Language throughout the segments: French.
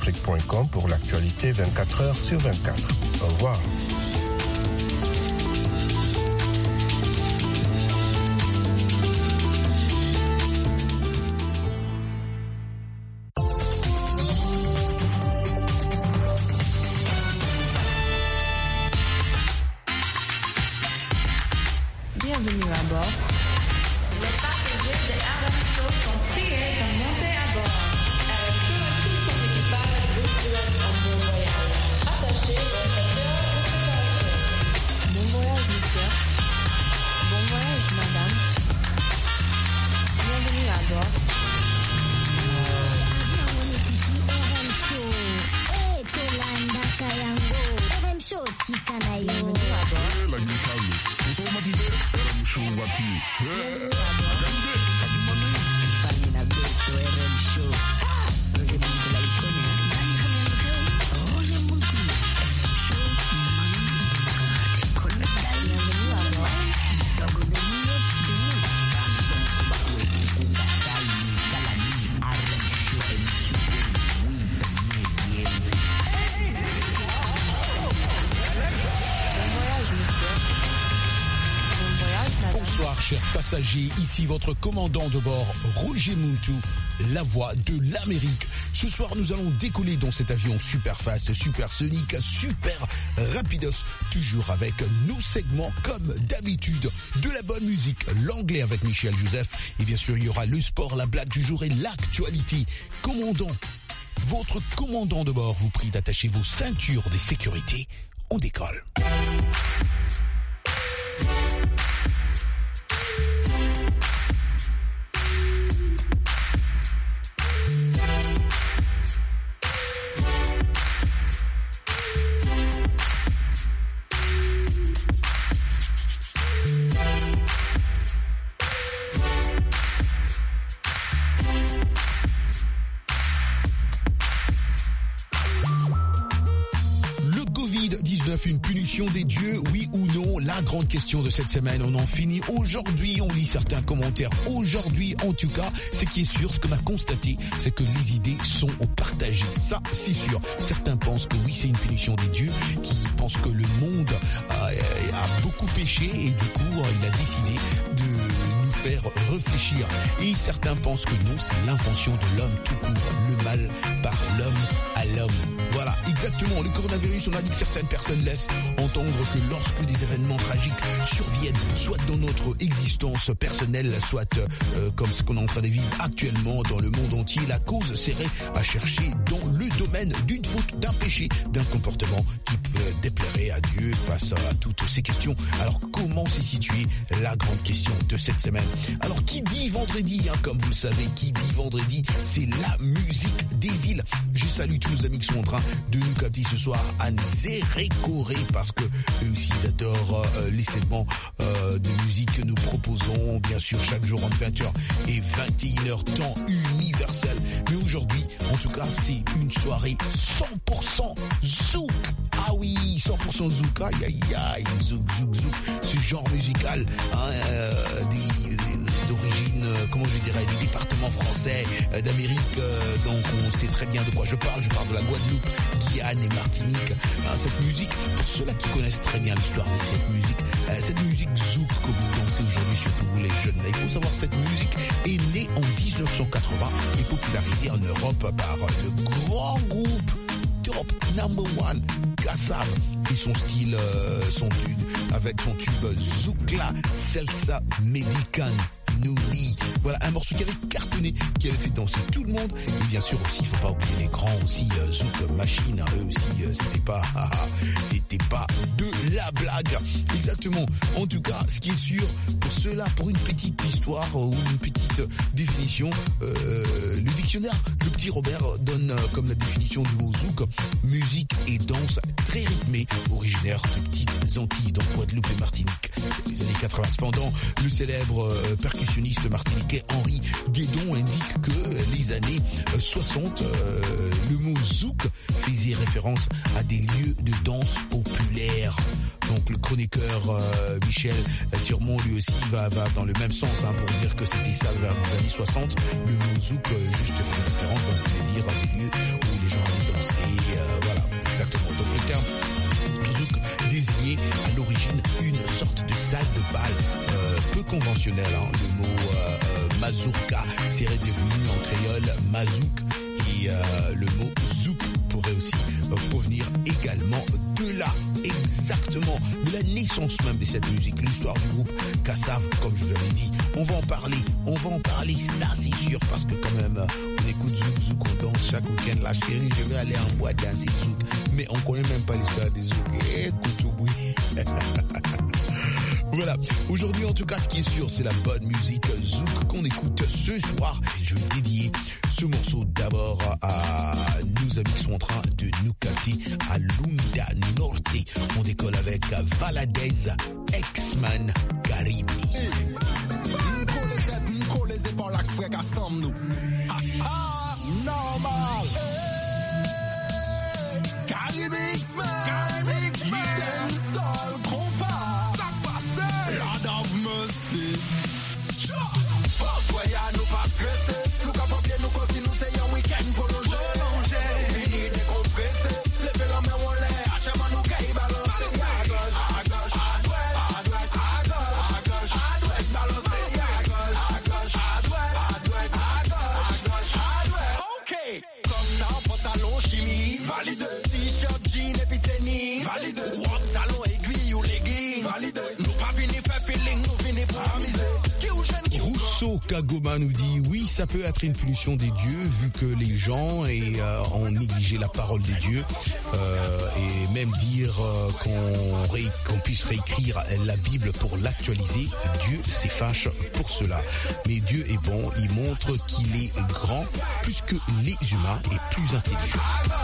channelafrique.com pour l'actualité 24 heures sur 24. Au revoir. Bienvenue à bord. Les passagers de RM Show sont priés de monter à bord. RM Show et tout son équipage vous souhaitent un bon voyage. Attachez vos ceintures de sécurité. Bon voyage, monsieur. Bon voyage, madame. Bienvenue à bord. Bienvenue à bord. Bienvenue à bord. Bienvenue à bord. Bon voyage, monsieur. Bon voyage, madame. Bonsoir chers passagers, ici votre commandant de bord, Roger Muntu, la voix de l'Amérique. Ce soir nous allons décoller dans cet avion super fast, super sonique, super rapidos, toujours avec nos segments comme d'habitude, de la bonne musique, l'anglais avec Michel Joseph, et bien sûr il y aura le sport, la blague du jour et l'actualité. Commandant, votre commandant de bord vous prie d'attacher vos ceintures de sécurité, on décolle. Une punition des dieux, oui ou non? La grande question de cette semaine, on en finit aujourd'hui, on lit certains commentaires aujourd'hui, en tout cas, ce qui est sûr, ce qu'on a constaté, c'est que les idées sont partagées, ça c'est sûr. Certains pensent que oui, c'est une punition des dieux, qui pensent que le monde a beaucoup péché et du coup, il a décidé de nous faire réfléchir. Et certains pensent que non, c'est l'invention de l'homme tout court, le mal par l'homme à l'homme. Voilà, exactement, le coronavirus, on a dit que certaines personnes laissent entendre que lorsque des événements tragiques surviennent, soit dans notre existence personnelle, soit comme ce qu'on est en train de vivre actuellement dans le monde entier, la cause serait à chercher dans le domaine d'une faute, d'un péché, d'un comportement qui peut déplairer à Dieu face à toutes ces questions. Alors comment s'est située la grande question de cette semaine? Alors qui dit vendredi, comme vous le savez, qui dit vendredi, c'est la musique des îles. Je salue tous nos amis qui sont en train de nous capter ce soir à Nzérékoré parce que eux aussi ils adorent les segments de musique que nous proposons bien sûr chaque jour entre 20h et 21h temps universel. Mais aujourd'hui, en tout cas, c'est une soirée 100% zouk. Ah oui, 100% zouk. Aïe aïe aïe, zouk zouk zouk. Ce genre musical d'origine, comment je dirais, du département français d'Amérique, donc on sait très bien de quoi je parle de la Guadeloupe, Guyane et Martinique. Cette musique, pour ceux-là qui connaissent très bien l'histoire de cette musique zouk que vous dansez aujourd'hui, surtout vous les jeunes, il faut savoir que cette musique est née en 1980 et popularisée en Europe par le grand groupe Top No.1 Kassav et son style, avec son tube Zoukla Salsa Medican Nouli. Voilà, un morceau qui avait cartonné, qui avait fait danser tout le monde. Et bien sûr aussi, il faut pas oublier les grands aussi, Zouk Machine, eux aussi, c'était pas de la blague. Exactement. En tout cas, ce qui est sûr, pour ceux-là, pour une petite histoire ou une petite définition, le dictionnaire, le petit Robert donne comme la définition du mot zouk, musique et danse très rythmée, originaire de petites Antilles, dans Guadeloupe et Martinique. Dans les années 80, cependant, le célèbre percussionniste martiniquais Henri Guédon indique que les années 60, le mot zouk faisait référence à des lieux de danse populaire. Donc le chroniqueur Michel Tirmont lui aussi va dans le même sens pour dire que c'était ça vers les années 60. Le mot zouk juste fait référence, donc je voulais dire, à des lieux où les gens allaient danser, voilà, exactement. Donc le terme zouk désignait à l'origine une sorte de salle de bal peu conventionnelle. Hein. Le mot mazurka serait devenu en créole mazouk et le mot zouk pourrait aussi provenir également de là. Exactement. Mais la naissance même de cette musique, l'histoire du groupe Kassav, comme je vous l'avais dit, on va en parler, ça c'est sûr, parce que quand même, on écoute zouk, on danse chaque week-end, la chérie, je vais aller en boîte danser zouk, mais on connaît même pas l'histoire des zouk. Écoute au bruit. Voilà, aujourd'hui en tout cas ce qui est sûr c'est la bonne musique zouk qu'on écoute ce soir. Je vais dédier ce morceau d'abord à nos amis qui sont en train de nous capter à Lunda Norte. On décolle avec Valadez, X-Man, Karimi. Normal. Karimi X-Man. Rousseau Kagoma nous dit oui, ça peut être une punition des dieux vu que les gens ont négligé la parole des dieux et même dire qu'on puisse réécrire la Bible pour l'actualiser. Dieu s'effache pour cela. Mais Dieu est bon, il montre qu'il est grand plus que les humains et plus intelligent.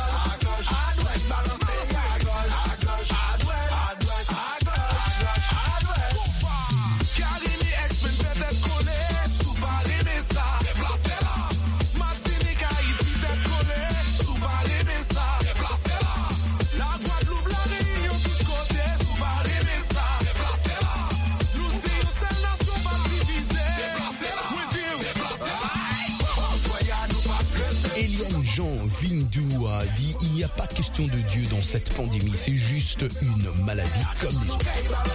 Jean Vindou a dit il n'y a pas question de Dieu dans cette pandémie, c'est juste une maladie comme les autres.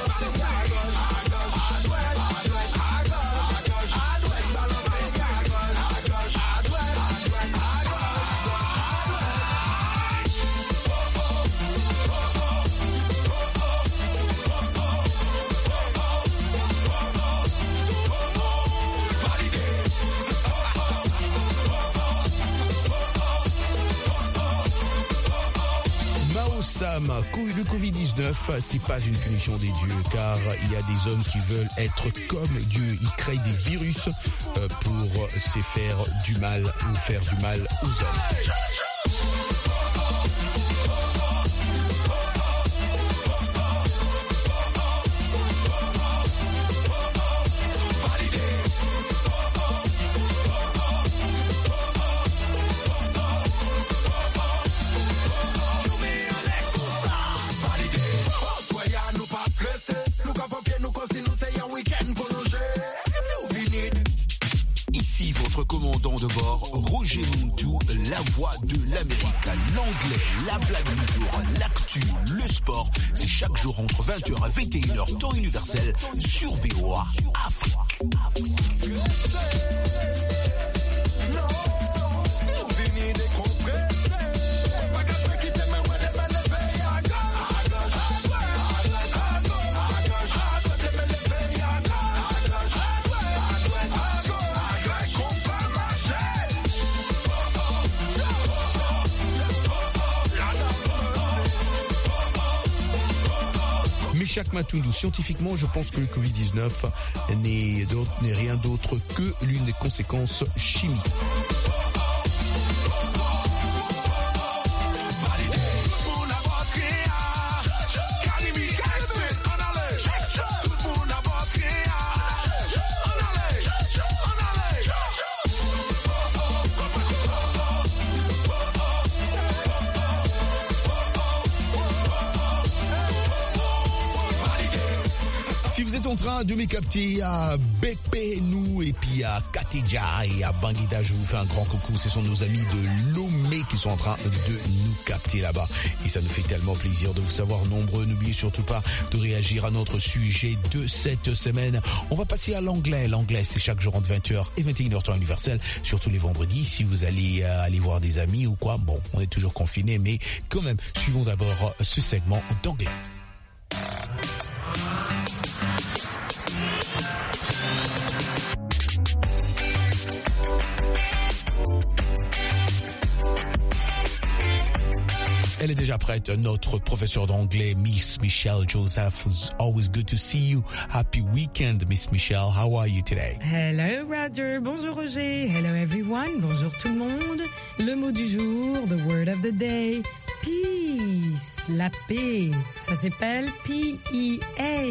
Le Covid-19, c'est pas une punition des dieux, car il y a des hommes qui veulent être comme Dieu. Ils créent des virus pour se faire du mal ou faire du mal aux hommes. Commandant de bord, Roger Montou, la voix de l'Amérique, l'anglais, la blague du jour, l'actu, le sport, c'est chaque jour entre 20h et 21h, temps universel, sur VOA Afrique. Chaque Matundou, scientifiquement, je pense que le Covid-19 n'est rien d'autre que l'une des conséquences chimiques. en train de me capter à Bekpenou et puis à Katidja et à Banguida. Je vous fais un grand coucou. Ce sont nos amis de Lomé qui sont en train de nous capter là-bas. Et ça nous fait tellement plaisir de vous savoir nombreux. N'oubliez surtout pas de réagir à notre sujet de cette semaine. On va passer à l'anglais. L'anglais, c'est chaque jour entre 20h et 21h temps universel, surtout les vendredis. Si vous allez aller voir des amis ou quoi, bon, on est toujours confinés, mais quand même, suivons d'abord ce segment d'anglais. Elle est déjà prête, notre professeur d'anglais, Miss Michelle Joseph. It's always good to see you. Happy weekend, Miss Michelle. How are you today? Hello, Roger. Bonjour, Roger. Hello, everyone. Bonjour, tout le monde. Le mot du jour, the word of the day, peace, la paix. Ça s'appelle P-E-A-C-E.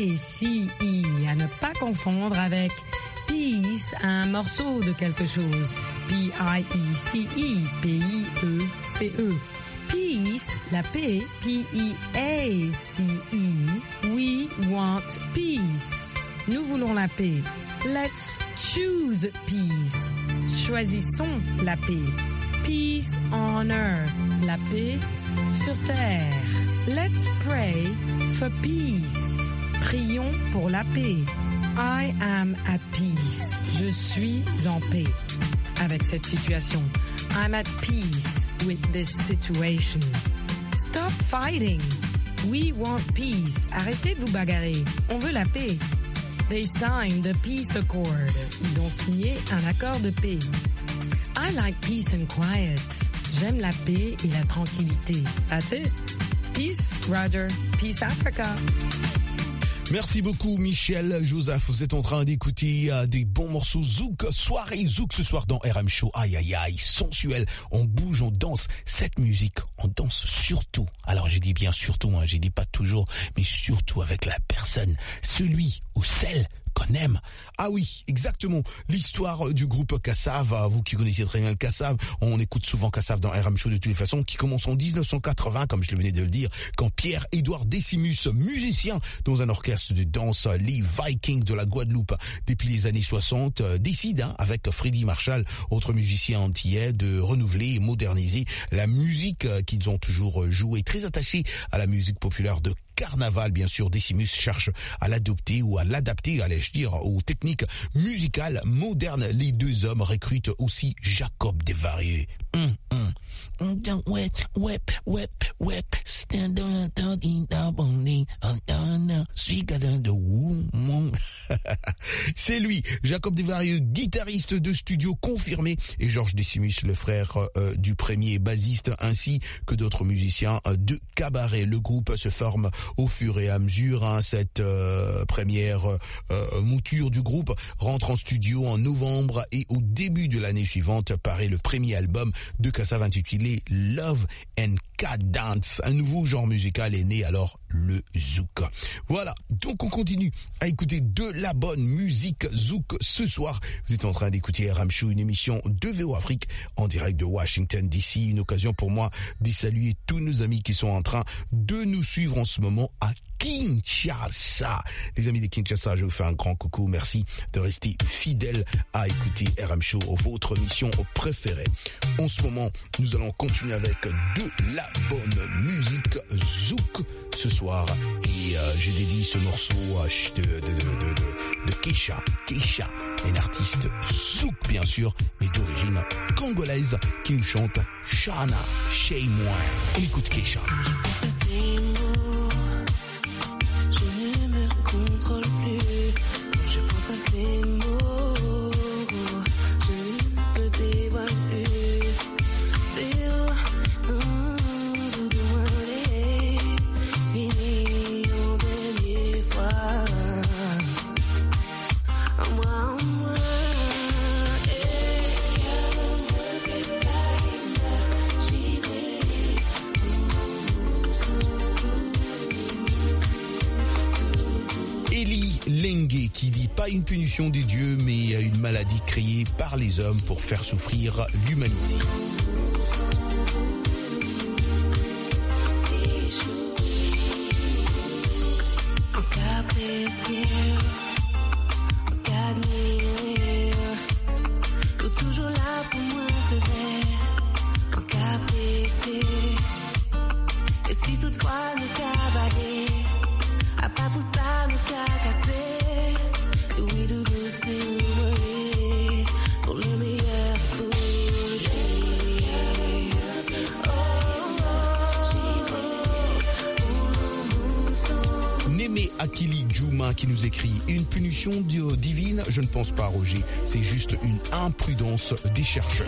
À ne pas confondre avec peace, un morceau de quelque chose. P-I-E-C-E, P-I-E-C-E. Peace, la paix, P-E-A-C-E. We want peace. Nous voulons la paix. Let's choose peace. Choisissons la paix. Peace on earth. La paix sur terre. Let's pray for peace. Prions pour la paix. I am at peace. Je suis en paix avec cette situation. I'm at peace with this situation. Stop fighting. We want peace. Arrêtez de vous bagarrer. On veut la paix. They signed a peace accord. Ils ont signé un accord de paix. I like peace and quiet. J'aime la paix et la tranquillité. That's it. Peace, Roger. Peace, Africa. Merci beaucoup, Michel Joseph. Vous êtes en train d'écouter des bons morceaux Zouk. Soirée Zouk ce soir dans RM Show. Aïe, aïe, aïe, sensuel. On bouge, on danse. Cette musique, on danse surtout. Alors, j'ai dit bien surtout, hein, j'ai dit pas toujours, mais surtout avec la personne, celui ou celle qu'on aime. Ah oui, exactement. L'histoire du groupe Kassav, vous qui connaissez très bien le Kassav, on écoute souvent Kassav dans RM Show de toutes les façons, qui commence en 1980, comme je le venais de le dire, quand Pierre-Édouard Décimus, musicien dans un orchestre de danse, les Vikings de la Guadeloupe, depuis les années 60, décide, avec Freddy Marshall, autre musicien antillais, de renouveler et moderniser la musique qu'ils ont toujours jouée. Très attaché à la musique populaire de Carnaval, bien sûr, Décimus cherche à l'adopter ou à l'adapter, allais-je dire, aux techniques musicales modernes. Les deux hommes recrutent aussi Jacob Desvarieux. C'est lui, Jacob Desvarieux, guitariste de studio confirmé, et Georges Décimus, le frère du premier bassiste, ainsi que d'autres musiciens de cabaret. Le groupe se forme au fur et à mesure. Cette première mouture du groupe rentre en studio en novembre, et au début de l'année suivante paraît le premier album de Kassav intitulé Love and Cat Dance. Un nouveau genre musical est né alors, le Zouk. Voilà, donc on continue à écouter de la bonne musique Zouk ce soir. Vous êtes en train d'écouter RM Show, une émission de VO Afrique en direct de Washington DC. Une occasion pour moi de saluer tous nos amis qui sont en train de nous suivre en ce moment à Kinshasa. Les amis de Kinshasa, je vous fais un grand coucou. Merci de rester fidèles à écouter RM Show, votre émission préférée. En ce moment, nous allons continuer avec de la bonne musique Zouk ce soir. Et j'ai dédié ce morceau de Keisha. Keisha, une artiste Zouk bien sûr, mais d'origine congolaise, qui nous chante Shana Chez moi. On écoute Keisha. Qui dit pas une punition des dieux, mais une maladie créée par les hommes pour faire souffrir l'humanité. Capricieux. Akili Djouma qui nous écrit une punition divine, je ne pense pas, Roger, c'est juste une imprudence des chercheurs.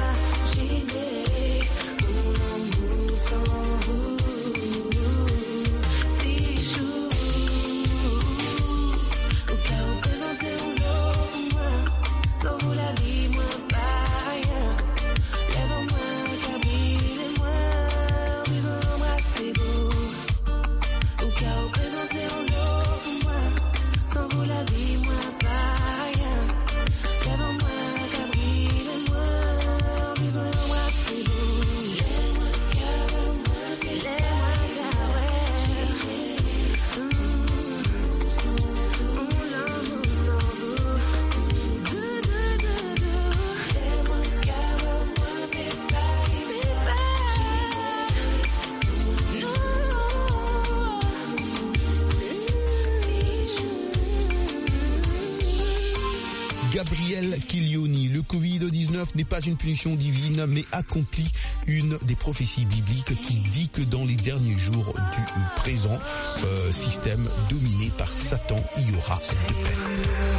Gabriel Kilioni, le Covid-19 n'est pas une punition divine, mais accomplit une des prophéties bibliques qui dit que dans les derniers jours du présent système dominé par Satan, il y aura de peste.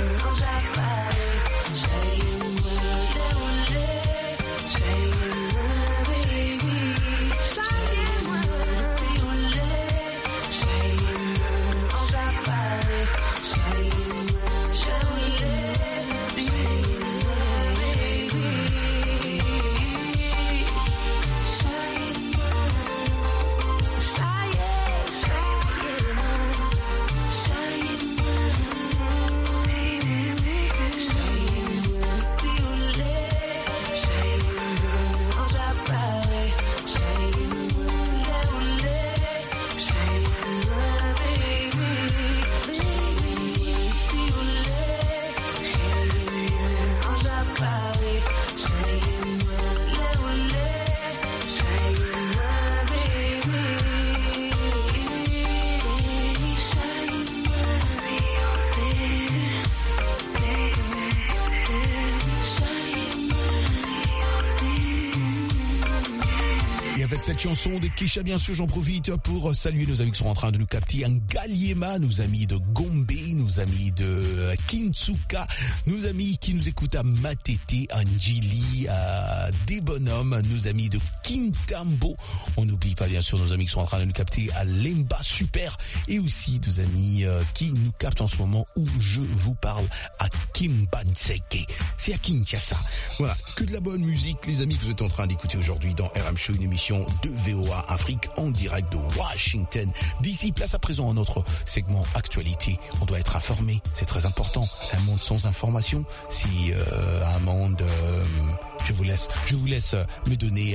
Cette chanson de Kesha, bien sûr, j'en profite pour saluer nos amis qui sont en train de nous capter. Ngaliema, nos amis de Gombe, nos amis de Kinsuka, nos amis qui nous écoutent à Matete, à Njili, à Des Bonhommes, nos amis de Kintambo. On n'oublie pas, bien sûr, nos amis qui sont en train de nous capter à Lemba Super et aussi nos amis qui nous captent en ce moment où je vous parle à Kimbanseke. C'est à Kinshasa. Voilà, que de la bonne musique, les amis, que vous êtes en train d'écouter aujourd'hui dans RM Show, une émission de VOA Afrique en direct de Washington. D'ici, place à présent à notre segment actualité. On doit être informé, c'est très important. Un monde sans information, c'est un monde... Je vous laisse me donner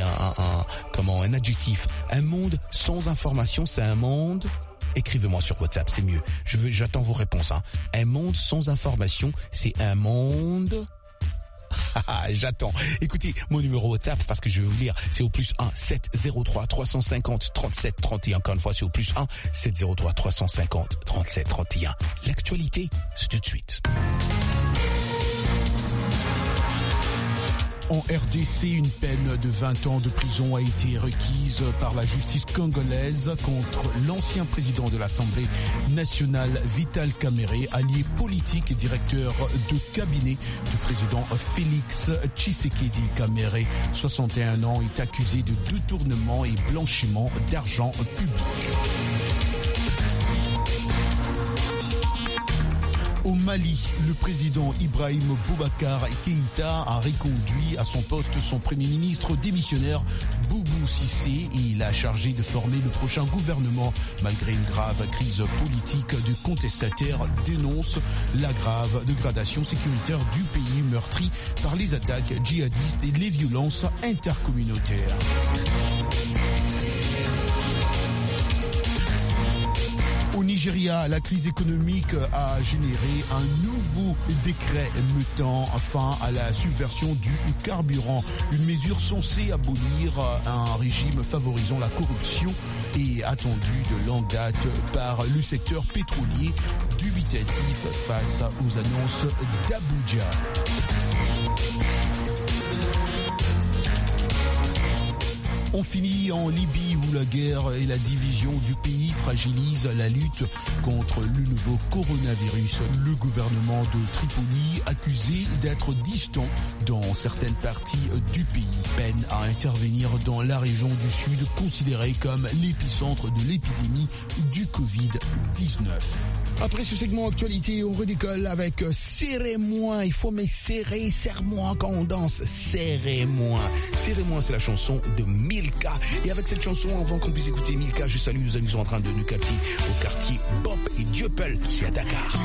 un adjectif. Un monde sans information, c'est un monde... Écrivez-moi sur WhatsApp, c'est mieux. J'attends vos réponses. Un monde sans information, c'est un monde... J'attends. Écoutez, mon numéro WhatsApp, parce que je vais vous lire, c'est au +1 703 350 37 31. Encore une fois, c'est au +1 703 350 37 31. L'actualité, c'est tout de suite. En RDC, une peine de 20 ans de prison a été requise par la justice congolaise contre l'ancien président de l'Assemblée nationale, Vital Kamerhe, allié politique et directeur de cabinet du président Félix Tshisekedi. Kamerhe, 61 ans, est accusé de détournement et blanchiment d'argent public. Au Mali, le président Ibrahim Boubacar Keïta a reconduit à son poste son premier ministre démissionnaire Boubou Cissé et il a chargé de former le prochain gouvernement. Malgré une grave crise politique, de contestataires dénoncent la grave dégradation sécuritaire du pays meurtri par les attaques djihadistes et les violences intercommunautaires. Au Niger, Nigeria, la crise économique a généré un nouveau décret mettant fin à la subversion du carburant. Une mesure censée abolir un régime favorisant la corruption et attendue de longue date par le secteur pétrolier, dubitatif face aux annonces d'Abuja. On finit en Libye où la guerre et la division du pays fragilisent la lutte contre le nouveau coronavirus. Le gouvernement de Tripoli, accusé d'être distant dans certaines parties du pays, peine à intervenir dans la région du Sud considérée comme l'épicentre de l'épidémie du Covid-19. Après ce segment actualité, on redécolle avec Serrez-moi. Il faut me serrer, serre-moi quand on danse. Serrez-moi. Serrez-moi, c'est la chanson de Milka. Et avec cette chanson, avant qu'on puisse écouter Milka, je salue nos amis qui sont en train de nous capter au quartier Bop et Dieuppeul, c'est à Dakar.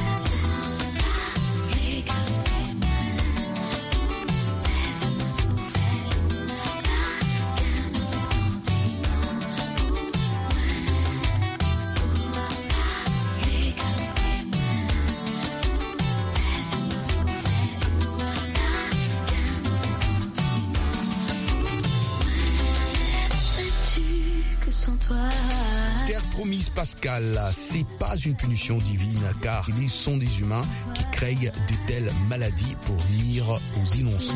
Pascal, c'est pas une punition divine car ils sont des humains qui créent de telles maladies pour nuire aux innocents.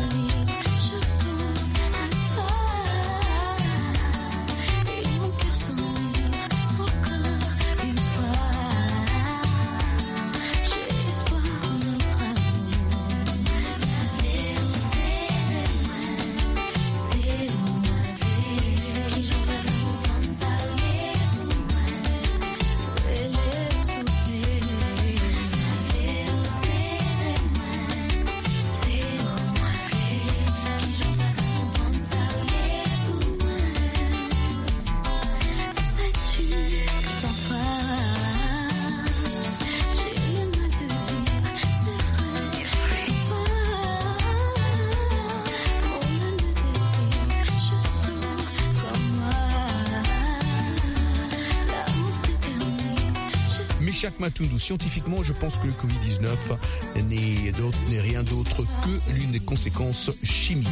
Matoundou. Scientifiquement, je pense que le Covid-19 n'est rien d'autre que l'une des conséquences chimiques.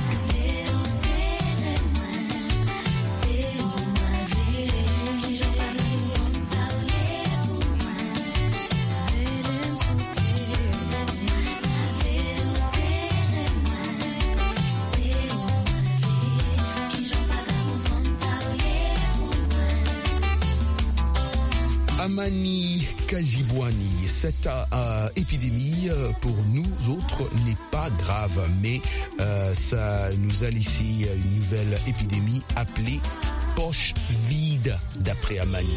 Amani Kajibouani, cette épidémie pour nous autres n'est pas grave, mais ça nous a laissé une nouvelle épidémie appelée poche vide, d'après Amani.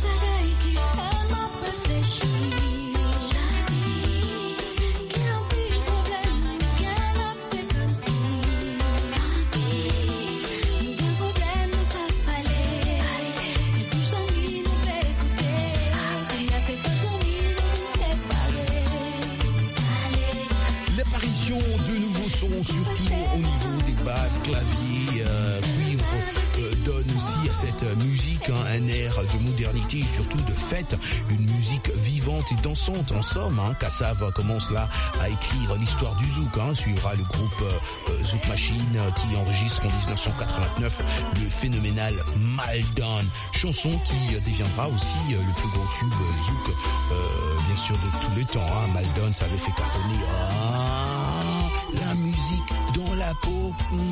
Surtout au niveau des basses, claviers, cuivre, donne aussi à cette musique un air de modernité et surtout de fête, une musique vivante et dansante en somme. Kassav commence là à écrire l'histoire du zouk, suivra le groupe Zouk Machine qui enregistre en 1989 le phénoménal Maldon, chanson qui deviendra aussi le plus gros tube zouk bien sûr de tous les temps. Maldon, ça avait fait cartonner la musique dans la peau.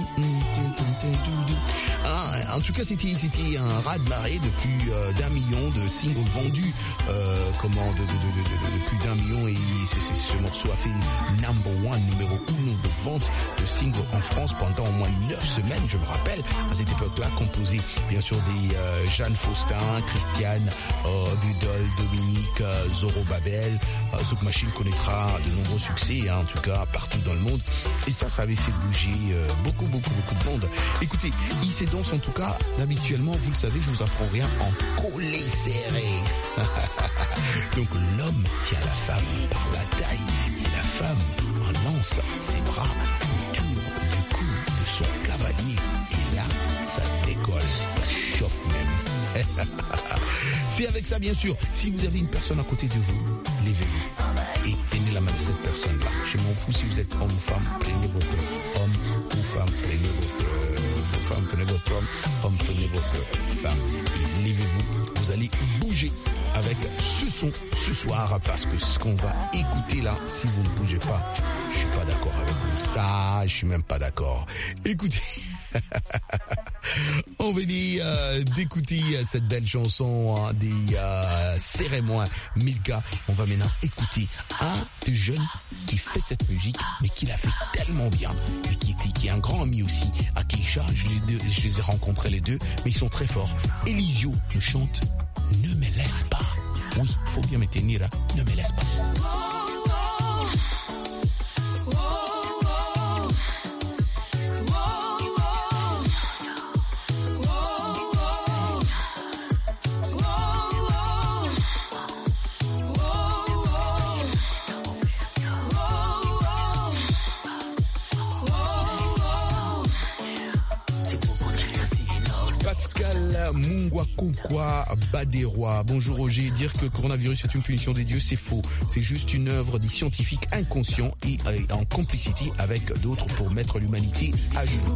En tout cas, c'était un raz-de-marée de plus d'1 million de singles vendus, de plus d'1 million, et ce morceau a fait numéro 1 de vente de singles en France pendant au moins 9 semaines, je me rappelle, à cette époque-là, composé bien sûr des Jeanne Faustin, Christiane, Budol, Dominique, Zoro Babel. Zouk Machine connaîtra de nombreux succès, en tout cas partout dans le monde, et ça avait fait bouger beaucoup de monde. Écoutez, IC Danse, en tout cas, habituellement, vous le savez, je vous apprends rien en collé serré. Donc l'homme tient la femme par la taille et la femme en lance ses bras autour du cou de son cavalier. Et là, ça décolle, ça chauffe même. C'est avec ça, bien sûr. Si vous avez une personne à côté de vous, levez-vous et tenez la main de cette personne-là. Je m'en fous si vous êtes homme ou femme, prenez votre homme ou femme, prenez votre femme, prenez votre homme, prenez votre femme. Et levez-vous, vous allez bouger avec ce son ce soir, parce que ce qu'on va écouter là, si vous ne bougez pas, je suis pas d'accord avec vous. Ça, je suis même pas d'accord. Écoutez. On venait d'écouter cette belle chanson des Cérémoins Milka. On va maintenant écouter un des jeunes qui fait cette musique, mais qui l'a fait tellement bien, et qui est un grand ami aussi à Keisha. Je les ai rencontrés les deux, mais ils sont très forts. Elisio nous chante « Ne me laisse pas ». Oui, faut bien me tenir, hein. Ne me laisse pas. Mungwakokwa Baderois. Bonjour Roger, dire que le coronavirus est une punition des dieux, c'est faux. C'est juste une œuvre des scientifiques inconscients et en complicité avec d'autres pour mettre l'humanité à genoux.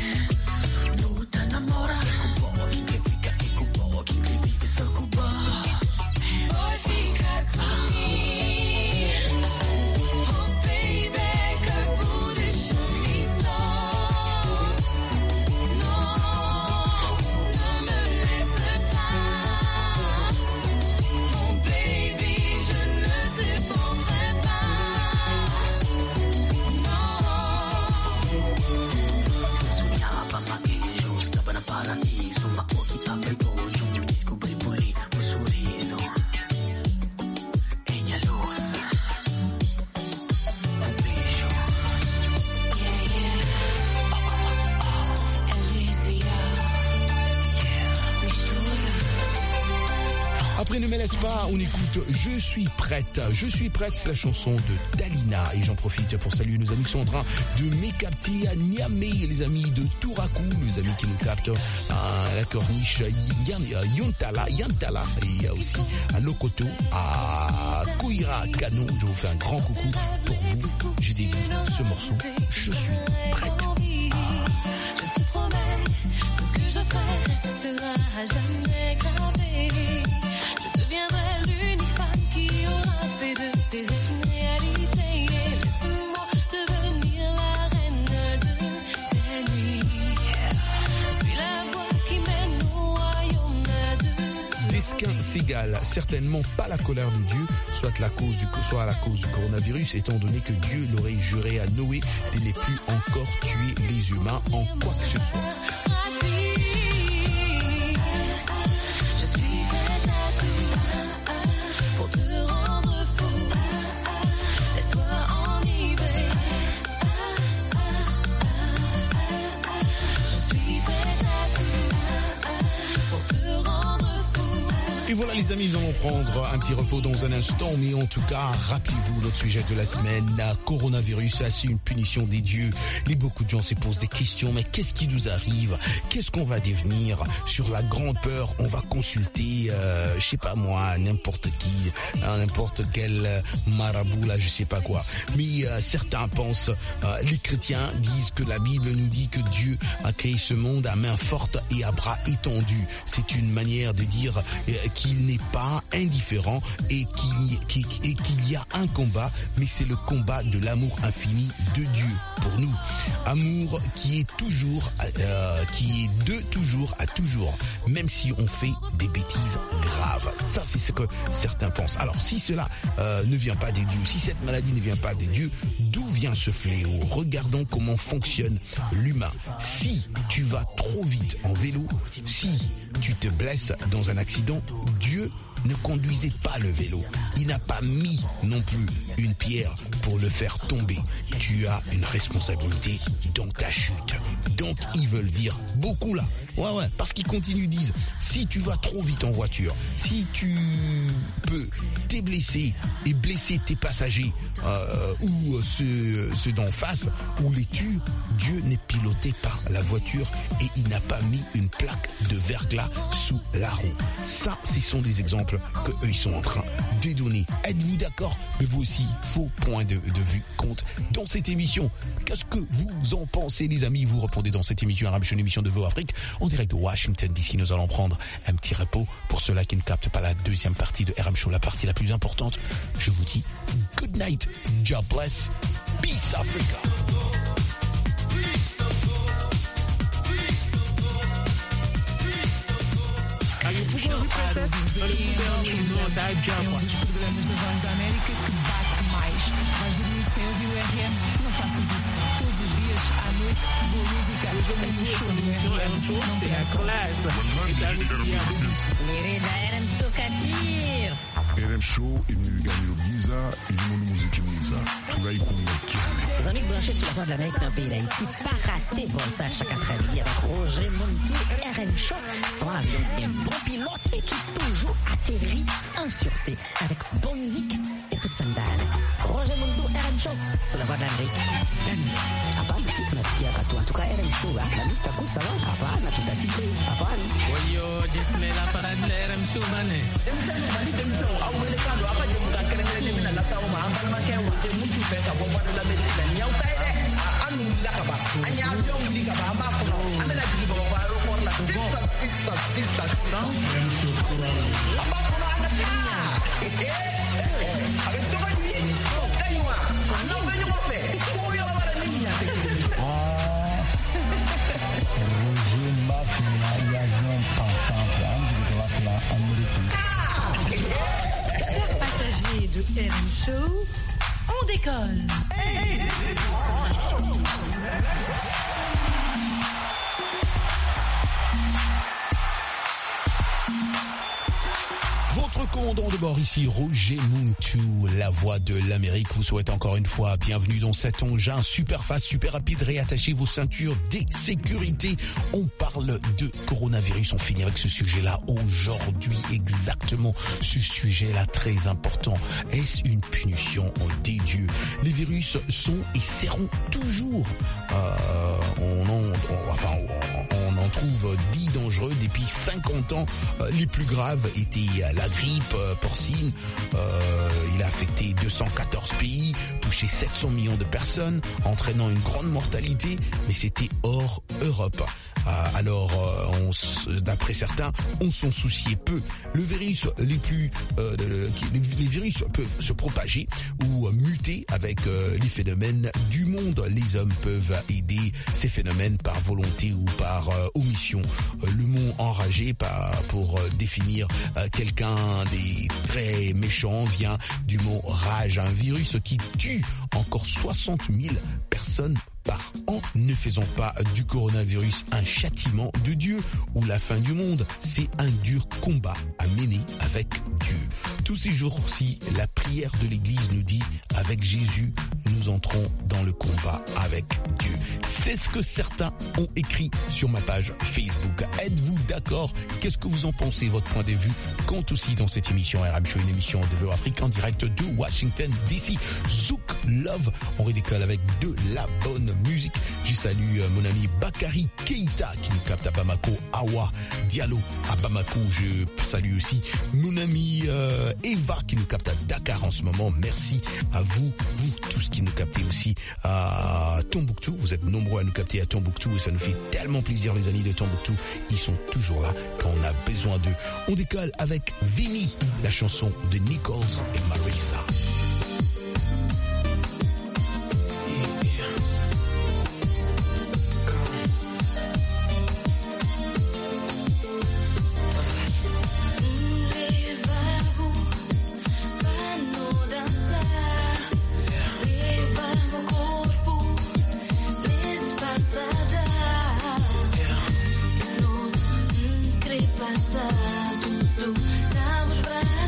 Après Ne me laisse pas, on écoute Je suis prête. Je suis prête, c'est la chanson de Dalina. Et j'en profite pour saluer nos amis qui sont en train de me capter à Niamey, les amis de Tourakou, les amis qui nous captent à la corniche Yantala. Et il y a aussi à Lokoto, à Koira Kano. Je vous fais un grand coucou pour vous. Je dédie ce morceau. Je suis prête. Je te promets, ce que je ferai restera à jamais gravé. Je deviendrai l'unique femme qui aura fait de tes rêves réalité. Laisse-moi devenir la reine de tes nuits. Suis la voie qui mène au royaume de Desquin s'égale certainement pas la colère de Dieu, soit à la cause du coronavirus, étant donné que Dieu l'aurait juré à Noé de ne plus encore tuer les humains en quoi que ce soit. Et voilà les amis, nous allons prendre un petit repos dans un instant, mais en tout cas, rappelez-vous notre sujet de la semaine, coronavirus, c'est une punition des dieux. Et beaucoup de gens se posent des questions, mais qu'est-ce qui nous arrive? Qu'est-ce qu'on va devenir? Sur la grande peur, on va consulter, je sais pas moi, n'importe qui, n'importe quel marabout là, je sais pas quoi. Mais certains pensent, les chrétiens disent que la Bible nous dit que Dieu a créé ce monde à main forte et à bras étendus. C'est une manière de dire qu'il n'est pas indifférent et qu'il y a un combat, mais c'est le combat de l'amour infini de Dieu pour nous. Amour qui est de toujours à toujours, même si on fait des bêtises graves. Ça, c'est ce que certains pensent. Alors, si cela ne vient pas des dieux, si cette maladie ne vient pas des dieux, d'où vient ce fléau? Regardons comment fonctionne l'humain. Si tu vas trop vite en vélo, si tu te blesses dans un accident, Dieu ne conduisait pas le vélo. Il n'a pas mis non plus une pierre pour le faire tomber. Tu as une responsabilité dans ta chute. Donc ils veulent dire beaucoup là. Ouais, parce qu'ils continuent, disent, si tu vas trop vite en voiture, si tu peux t'es blessé et blesser tes passagers ou ceux d'en face, ou les tue, Dieu n'est piloté par la voiture et il n'a pas mis une plaque de verglas sous la roue. Ça, ce sont des exemples qu'eux, ils sont en train de donner. Êtes-vous d'accord? Mais vous aussi, vos points de vue comptent dans cette émission. Qu'est-ce que vous en pensez, les amis? Vous répondez dans cette émission Arabe Show, une émission de VO Afrique, en direct de Washington DC. Nous allons prendre un petit repos. Pour ceux-là qui ne captent pas la deuxième partie de RM Show, la partie la plus importante, je vous dis good night, God bless, peace Africa. RM Show imeganyiro byiza irimo n'umuziki mwiza turayikunda. Les amis branchés sur la voie de l'Amérique dans le pays d'Haïti, pas raté bon ça chaque après-midi avec Roger Montou, RM Show, son avion un bon pilote et qui toujours atterrit en sûreté avec bonne musique et toute sandale. Roger Montou, RM Show, sur la voie de l'Amérique. Hapana, tunasikia katu. En tout cas, RM Show, la lista kuu sawa. Hapana, tutasikia. Hapana. Oyo, jesmela para RM Show bane. Chers passagers de RM Show, on décolle. Votre commandant de bord ici, Roger Montou, la voix de l'Amérique, vous souhaite encore une fois bienvenue dans cet engin super fast, super rapide. Réattachez vos ceintures des sécurités. On parle de coronavirus. On finit avec ce sujet-là aujourd'hui, exactement ce sujet-là très important. Est-ce une punition des dieux? Les virus sont et seront toujours, on en trouve 10 dangereux depuis 50 ans. Les plus graves étaient la grippe porcine. Il a affecté 214 pays, touché 700 millions de personnes, entraînant une grande mortalité, mais c'était hors Europe. D'après certains, on s'en souciait peu. Les virus peuvent se propager ou muter avec les phénomènes du monde. Les hommes peuvent aider ces phénomènes par volonté ou par omission. Le mot enragé pour définir quelqu'un des très méchants vient du mot rage, un virus qui tue encore 60 000 personnes par an. Ne faisons pas du coronavirus un châtiment de Dieu ou la fin du monde. C'est un dur combat à mener avec Dieu. Tous ces jours-ci, la prière de l'Église nous dit, avec Jésus, nous entrons dans le combat avec Dieu. C'est ce que certains ont écrit sur ma page Facebook. Êtes-vous d'accord? Qu'est-ce que vous en pensez? Votre point de vue compte aussi dans cette émission RM Show, une émission de VO Afrique en direct de Washington DC. Zouk Love, on redécolle avec de la bonne musique. Je salue mon ami Bakary Keita qui nous capte à Bamako, Awa Diallo à Bamako. Je salue aussi mon ami Eva qui nous capte à Dakar en ce moment. Merci à vous tous qui nous captez aussi à Tombouctou. Vous êtes nombreux à nous capter à Tombouctou et ça nous fait tellement plaisir, les amis de Tombouctou. Ils sont toujours là quand on a besoin d'eux. On décolle avec Vini, la chanson de Nichols et Marisa. Passado, não damos bem.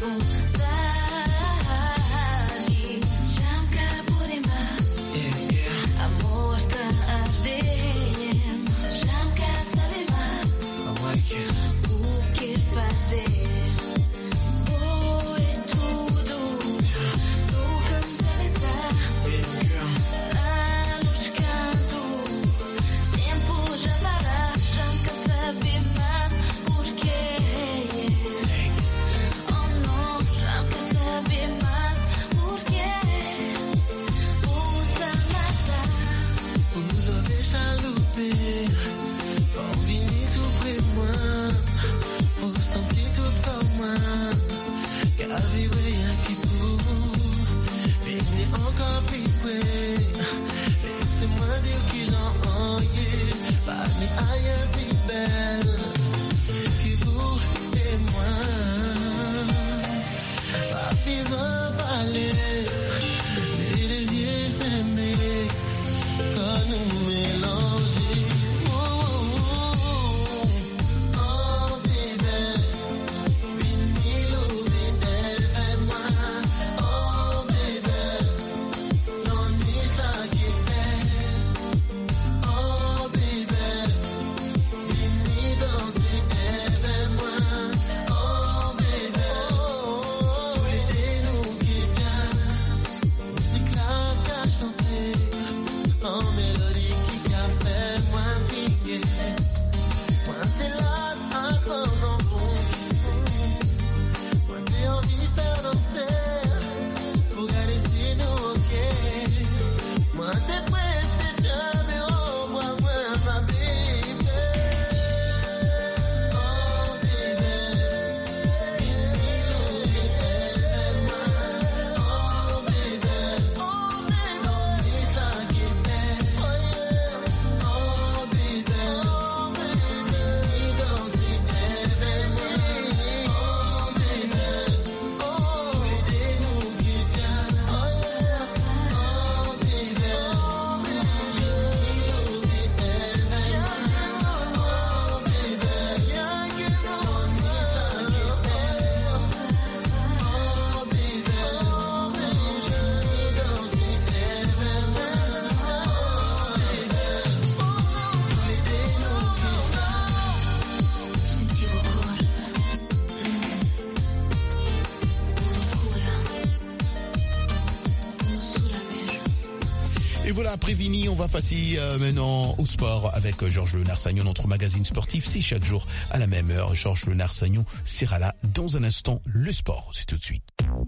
Et voilà, après Vini, on va passer maintenant au sport avec Georges Lenard-Sagnon, notre magazine sportif. C'est chaque jour à la même heure. Georges Lenard-Sagnon sera là dans un instant. Le sport, c'est tout de suite.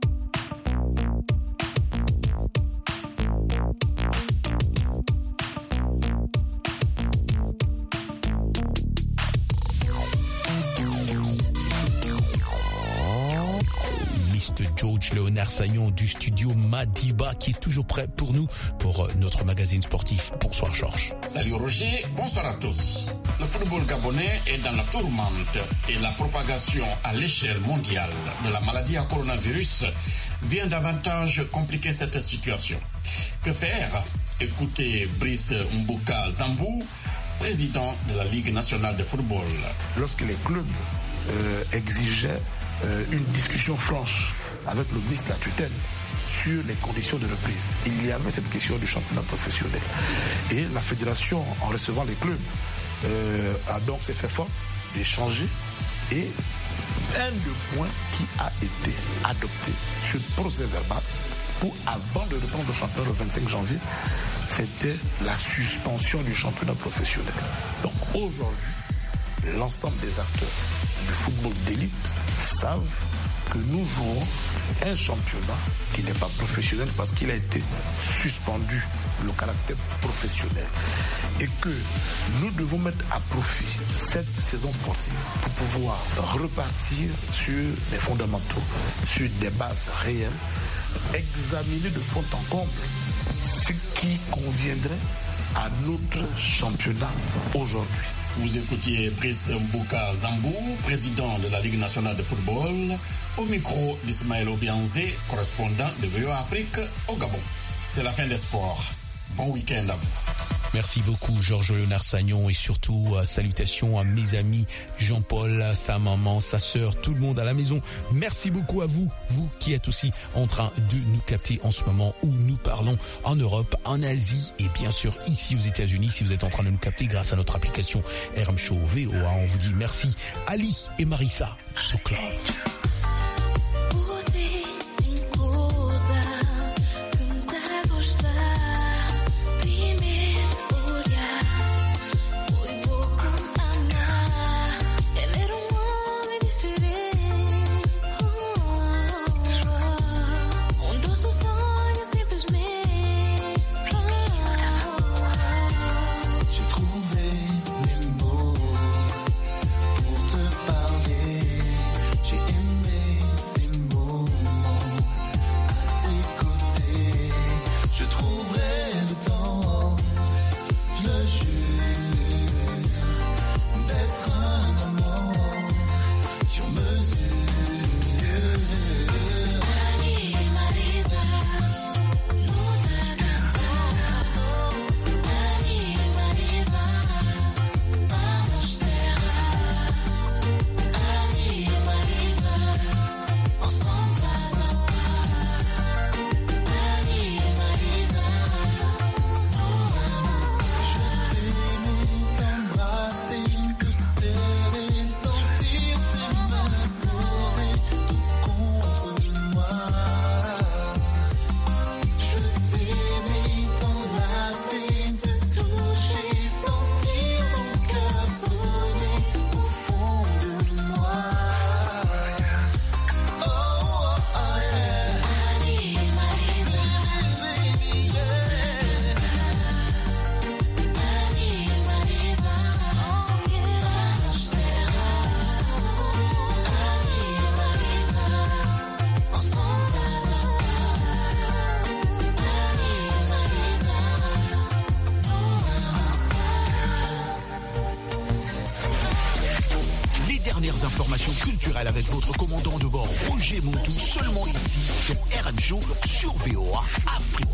Georges Lenard-Sagnon du studio Madiba qui est toujours prêt pour nous, pour notre magazine sportif. Bonsoir Georges. Salut Roger, bonsoir à tous. Le football gabonais est dans la tourmente et la propagation à l'échelle mondiale de la maladie à coronavirus vient davantage compliquer cette situation. Que faire? Écoutez Brice Mbouka Zambou, président de la Ligue nationale de football. Lorsque les clubs exigeaient une discussion franche avec le ministre de la tutelle sur les conditions de reprise, il y avait cette question du championnat professionnel. Et la fédération, en recevant les clubs, a donc s'est fait fort d'échanger. Et un des points qui a été adopté sur le procès verbal pour avant de reprendre le championnat le 25 janvier, c'était la suspension du championnat professionnel. Donc aujourd'hui, l'ensemble des acteurs du football d'élite savent que nous jouons un championnat qui n'est pas professionnel parce qu'il a été suspendu, le caractère professionnel, et que nous devons mettre à profit cette saison sportive pour pouvoir repartir sur les fondamentaux, sur des bases réelles, examiner de fond en comble ce qui conviendrait à notre championnat aujourd'hui. Vous écoutiez Brice Mbouka Zambou, président de la Ligue nationale de football, au micro d'Ismaël Obianzé, correspondant de VOA Afrique au Gabon. C'est la fin des sports. Bon week-end à vous. Merci beaucoup Georges Léonard Sagnon et surtout salutations à mes amis Jean-Paul, sa maman, sa sœur, tout le monde à la maison. Merci beaucoup à vous, vous qui êtes aussi en train de nous capter en ce moment où nous parlons en Europe, en Asie et bien sûr ici aux États-Unis. Si vous êtes en train de nous capter grâce à notre application RM Show VOA, on vous dit merci. Ali et Marissa, Soukla. Informations culturelles avec votre commandant de bord Roger Montou, seulement ici dans RM Show sur VOA Afrique.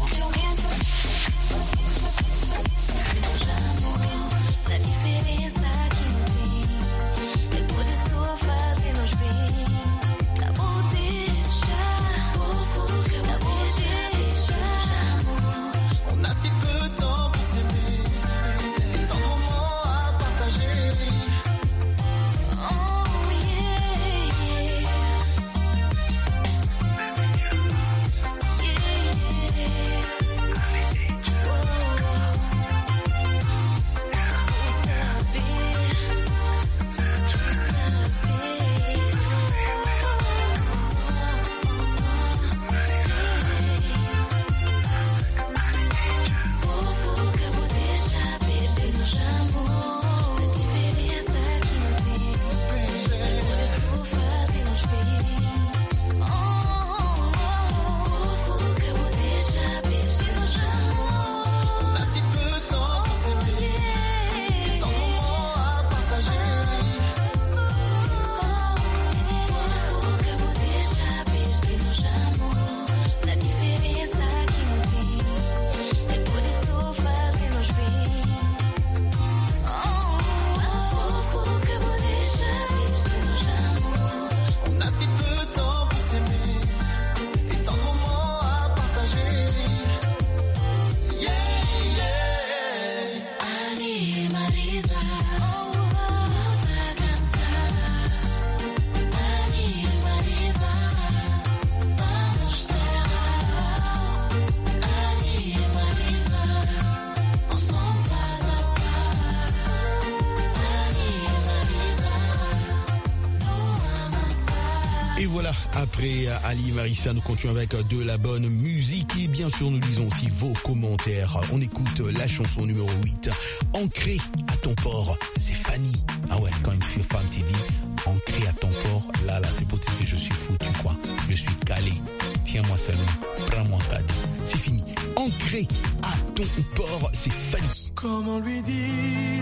Et voilà, après Ali et Marissa, nous continuons avec de la bonne musique et bien sûr nous lisons aussi vos commentaires. On écoute la chanson numéro 8, Ancré à ton port, c'est Fanny. Ah ouais, quand une femme t'a dit Ancré à ton port, là c'est pour te dire je suis foutu quoi, je suis calé. Tiens-moi seulement, prends-moi cadeau. C'est fini. Ancré à ton port, c'est Fanny. Comment lui dire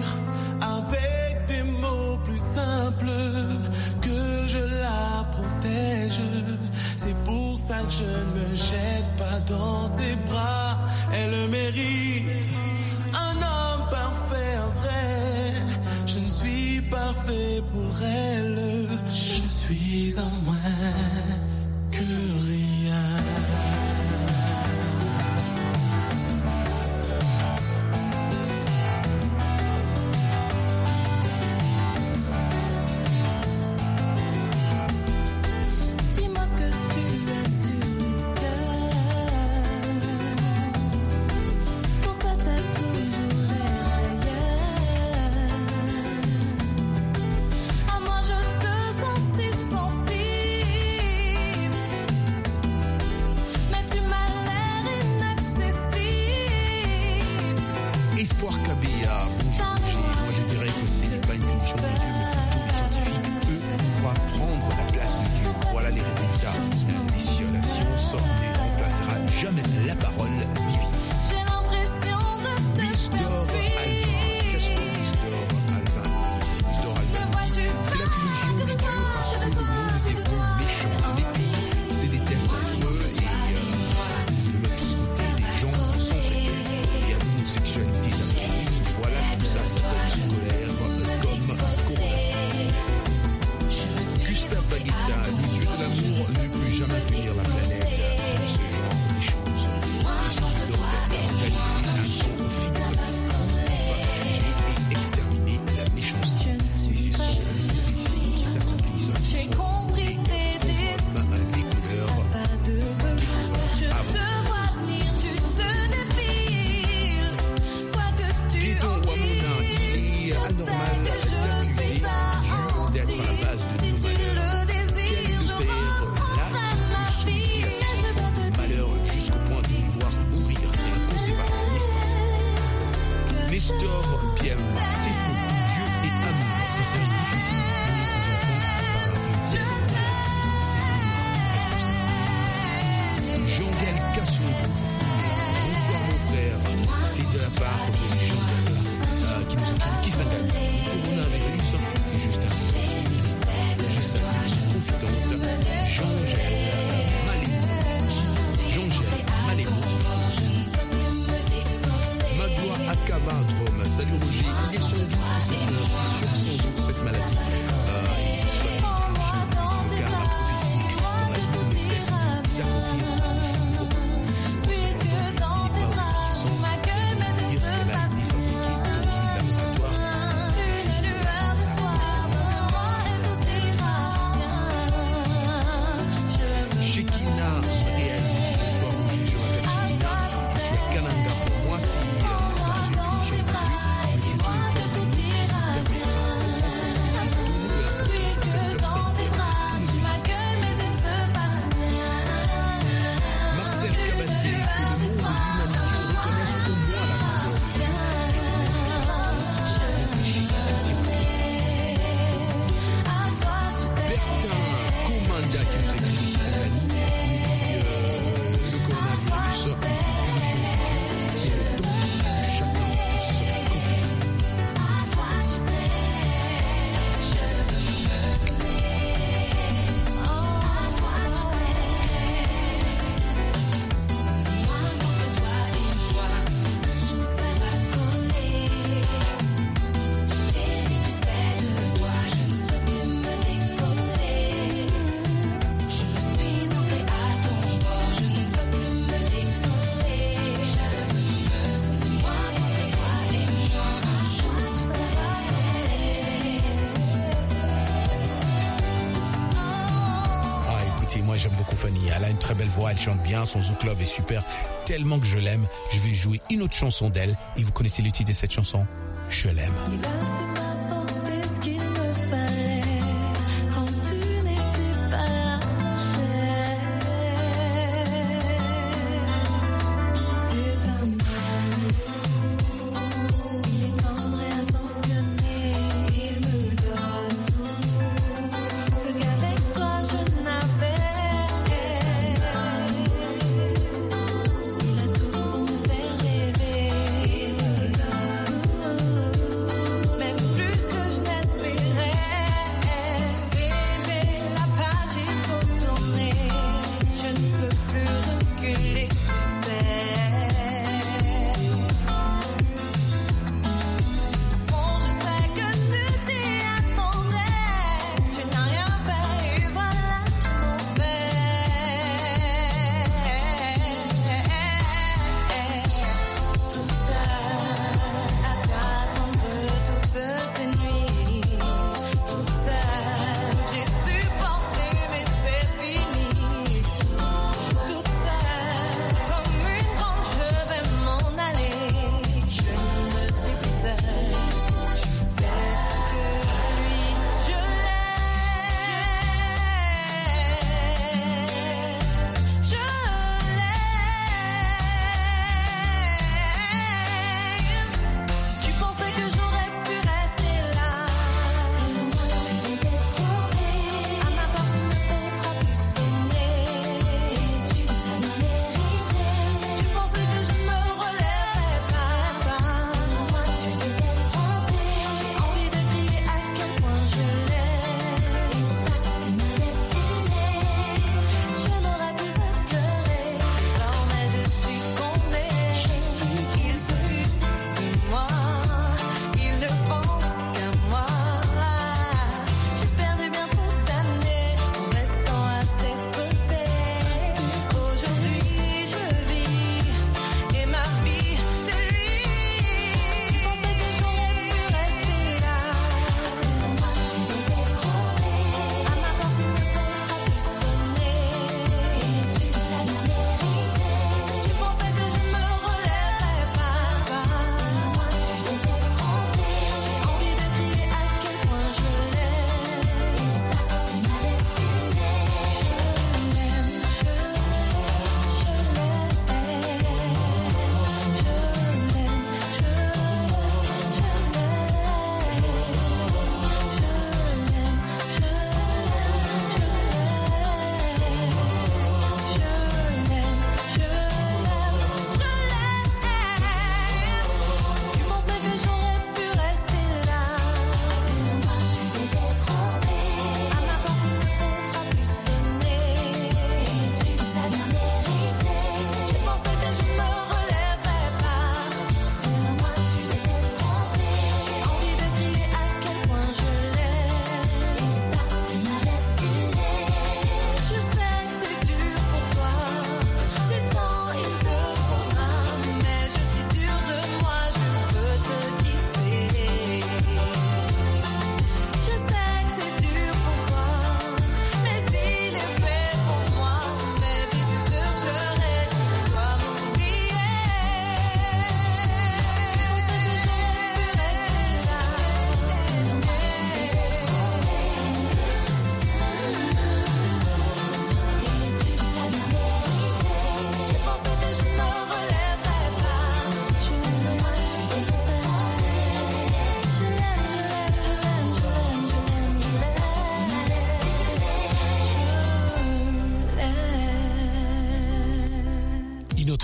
avec des mots plus simples que je la protège? C'est pour ça que je ne me jette pas dans ses bras. Elle mérite un homme fait pour elle. Je suis un moins que rien. Dis-moi ce que tu as sur le cœur. Pourquoi t'as toujours l'air ailleurs? À moi je te sens si sensible, mais tu m'as l'air inaccessible. Espoir Kabea, bonjour Roger. Moi je dirais que ce n'est pas une fonction de Dieu, mais plutôt les scientifiques, eux, croient prendre la place de Dieu. Voilà les résultats. Les cieux, la science ne remplacera jamais la parole divine. J'ai l'impression de te Wisdor faire Alvin. Qu'est-ce que Wisdor Alvin? C'est Wisdor Alvin. C'est la punition de Dieu parce que le monde est devenu méchant. C'est des tests entre eux et de l'autre côté, des gens qui s'entretuent. Il y a l'homosexualité d'un pays. Voilà, tout ça, ça donne une colère comme coronavirus. Gustave Baguetta, le dieu de l'amour, ne peut jamais punir la planète pour ce genre de choses. Il suffit de organiser un concours fixe. On va juger et exterminer la méchanceté. Et c'est son prophétie qui s'accomplissent. J'ai compris tes Les couleurs. pas de velours. Je te vois venir, tu te défiles. Quoi que tu Guédon en Wamona, dises, il est je sais anormal que je d'accuser suis ta Dieu d'être à la base de hantise. nos Si tu malheurs. le désires, je reprendrai ma vie. Mais je dois te Malheur jusqu'au point de nous voir mourir, c'est inconcevable, n'est-ce pas? Nestor Biem, c'est faux. Dieu est amour. Ça serait difficile de punir ses enfants par une telle maladie. C'est Jean-Gal Kassongo, bonsoir mon frère. C'est de la part de Jean-Gal qui nous écrit qui s'engage. Le coronavirus, c'est juste un virus. Je salue une confidente, Jean-Gal Malémo. Jean-Gal Malémo. Magloire Akaba Drôme. Salut Roger. Il est sans doute c'est sur sans doute cette maladie. Il soit une car atrophistique. Le reste ne cesse de s'accomplir toujours. puisque dans tes bras, tu m'accueilles, mais il se passe Fabriquée dans une laboratoire. une lueur d'espoir devant moi et tout ira bien. Shekina réalise. Bonsoir Roger, je m'appelle Shekina. Je suis à Kananga. Pour moi, c'est pas une punition de Dieu, mais plutôt une forme de nous qui permettra de renforcer Puisque dans tes bras, tu m'accueilles, mais il se passe rien. Marcel Cabassier, que le monde et l'humanité reconnaissent au moins la grandeur de Dieu. Réfléchis, Bertin Commanda qui nous écrit qui s'appelle le coronavirus est une punition de Dieu, c'est le temps que chacun puisse se confesser. Ah, écoutez, moi j'aime beaucoup Fanny. Elle a une très belle voix, elle chante bien, son Zouk Love est super. Tellement que je l'aime, je vais jouer une autre chanson d'elle. Et vous connaissez le titre de cette chanson? Je l'aime. Il a su m'apporter ce qu'il me fallait quand tu n'étais pas là, cher. C'est un amour, il est tendre et attentionné, il me donne tout ce qu'avec toi je n'avais. Il a tout pour me faire rêver, il me donne tout. Même plus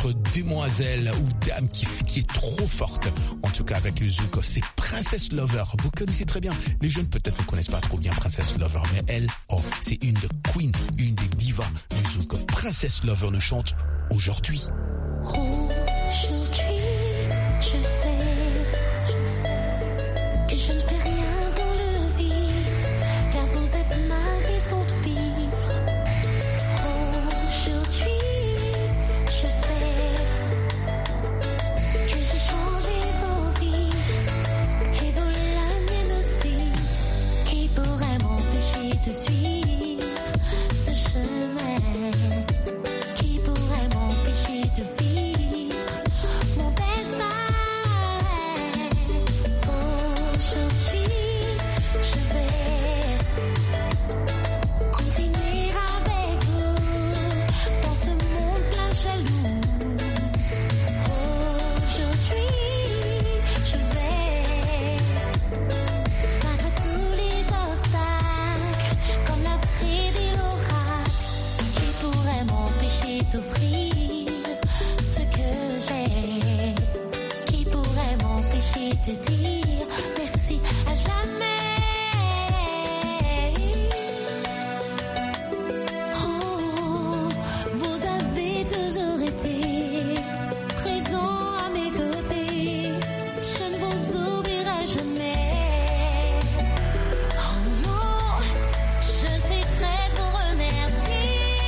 autre demoiselle ou dame qui est trop forte, en tout cas avec le zouk, c'est Princess Lover. Vous connaissez très bien, les jeunes peut-être ne connaissent pas trop bien Princess Lover, mais elle, c'est une des queens, une des divas du zouk. Princess Lover nous chante aujourd'hui. Aujourd'hui, je sais que je ne fais rien dans le vide, car vous êtes ma raison de vivre. Aujourd'hui, je sais que j'ai changé vos vies et vous la mienne aussi. Qui pourrait m'empêcher de suivre ce chemin? Qui pourrait m'empêcher de vivre mon destin? Aujourd'hui, je vais continuer avec vous dans ce monde plein de jaloux. Aujourd'hui, je vais vaincre tous les obstacles comme la pluie et l'orage. Qui pourrait m'empêcher d'offrir ce que j'ai? Qui pourrait m'empêcher de dire merci à jamais? Oh, vous avez toujours été présent à mes côtés. Je ne vous oublierai jamais. Oh non, je ne cesserai de vous remercier.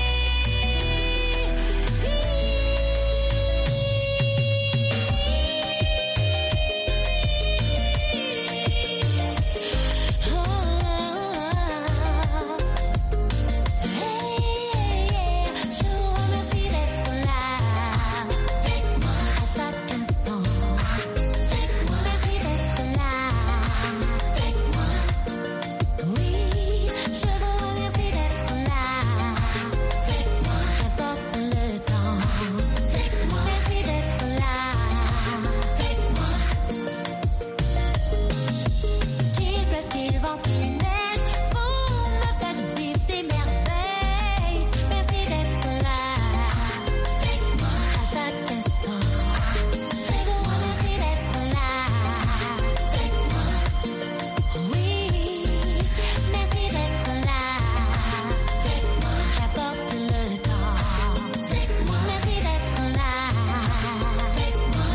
Je vous remercie d'être là avec moi à chaque instant. Merci d'être là avec moi. Oui, je vous remercie d'être là avec moi, qu'importe le temps. Merci d'être là avec moi. Qu'il pleuve, qu'il vente, qu'il neige, vous me faites vivre des merveilles. Merci d'être là avec moi à chaque instant. Je vous remercie d'être là avec moi. Oui, merci d'être là avec moi, qu'importe le temps. Merci d'être là avec moi.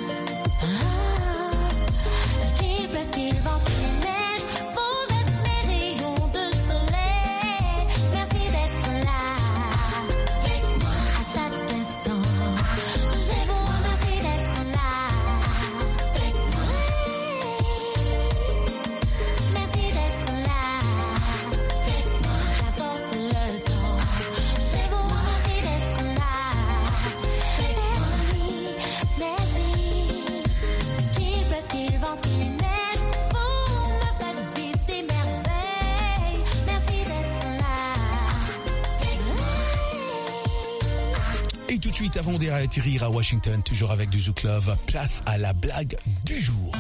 Qu'il pleuve, qu'il vente, qu'il neige, vous êtes mes rayons de soleil. Merci d'être là avec moi à chaque instant. Je vous remercie d'être là avec moi. Merci d'être là avec moi, qu'importe le temps. Je vous remercie d'être là. Merci. Qu'il pleuve, qu'il vente, qu'il neige, vous me faites vivre des merveilles. Merci d'être là. Et tout de suite, avant d'atterrir à Washington, toujours avec du Zouk Love, place à la blague du jour.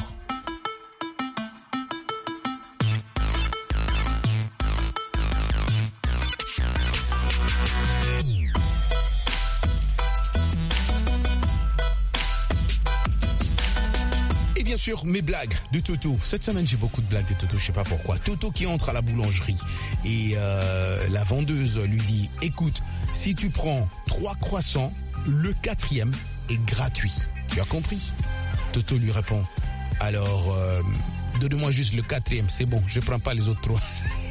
Et bien sûr, mes blagues de Toto. Cette semaine, j'ai beaucoup de blagues de Toto, je sais pas pourquoi. Toto qui entre à la boulangerie et la vendeuse lui dit « Écoute, si tu prends 3 croissants, le 4e est gratuit. » Tu as compris? Toto lui répond « Alors, donne-moi juste le 4e, c'est bon, je prends pas les autres 3. »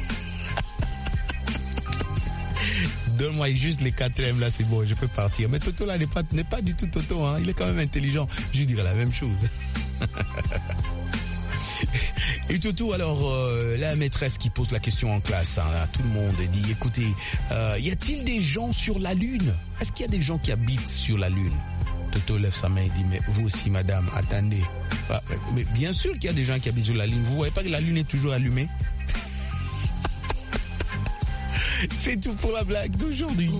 Donne-moi juste les 4e, là, c'est bon, je peux partir. Mais Toto, là, n'est pas du tout Toto, hein. Il est quand même intelligent. Je lui dirais la même chose. Et Toto, alors, la maîtresse qui pose la question en classe, hein, à tout le monde, elle dit, écoutez, y a-t-il des gens sur la Lune? Est-ce qu'il y a des gens qui habitent sur la Lune? Toto lève sa main et dit, mais vous aussi, madame, attendez. Mais bien sûr qu'il y a des gens qui habitent sur la Lune. Vous voyez pas que la Lune est toujours allumée? C'est tout pour la blague d'aujourd'hui.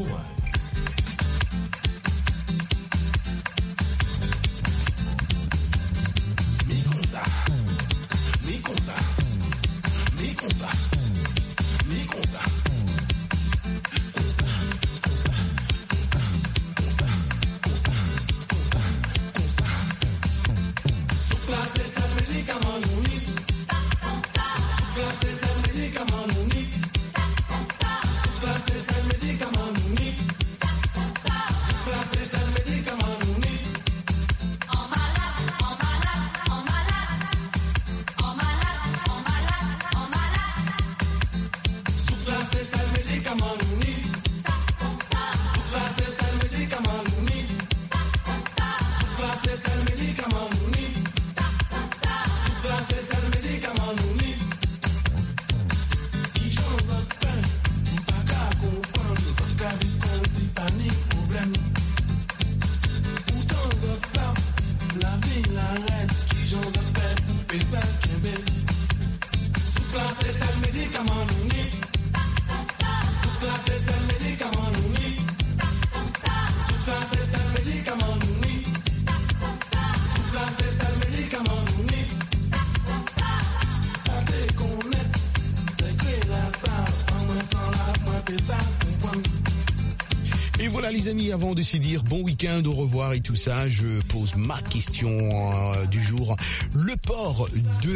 Voilà les amis, avant de se dire bon week-end, au revoir et tout ça, je pose ma question du jour. Le port de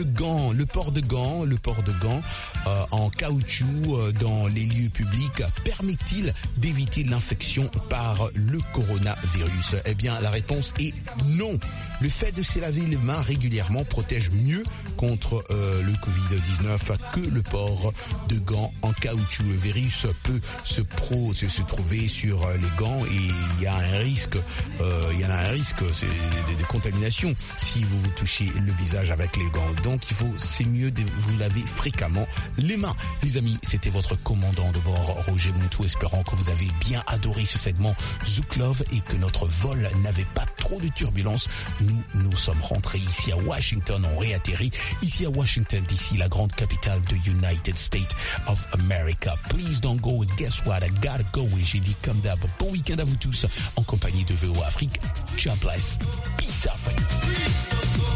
gants en caoutchouc dans les lieux publics permet-il d'éviter l'infection par le coronavirus? Eh bien, la réponse est non. Le fait de se laver les mains régulièrement protège mieux contre le Covid-19 que le port de gants en caoutchouc. Le virus peut se trouver sur les gants et il y a un risque, c'est de contamination si vous vous touchez le visage avec les gants. Donc c'est mieux de vous laver fréquemment les mains. Les amis, c'était votre commandant de bord, Roger Montou, espérant que vous avez bien adoré ce segment Zouk Love et que notre vol n'avait pas trop de turbulences. Nous sommes rentrés ici à Washington, on réatterrit ici à Washington DC, la grande capitale de United States of America. Please don't go, guess what, I gotta go. Et j'ai dit comme d'hab, bon week-end à vous tous en compagnie de VO Afrique. God bless. Peace out.